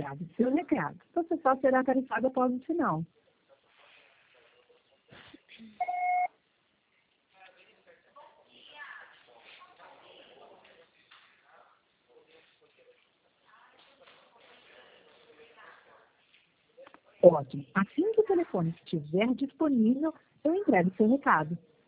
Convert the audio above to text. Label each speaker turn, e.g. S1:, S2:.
S1: enviado seu recado. Você só será tarifado após o sinal. Ótimo. Assim que o telefone estiver disponível, eu entrego seu recado.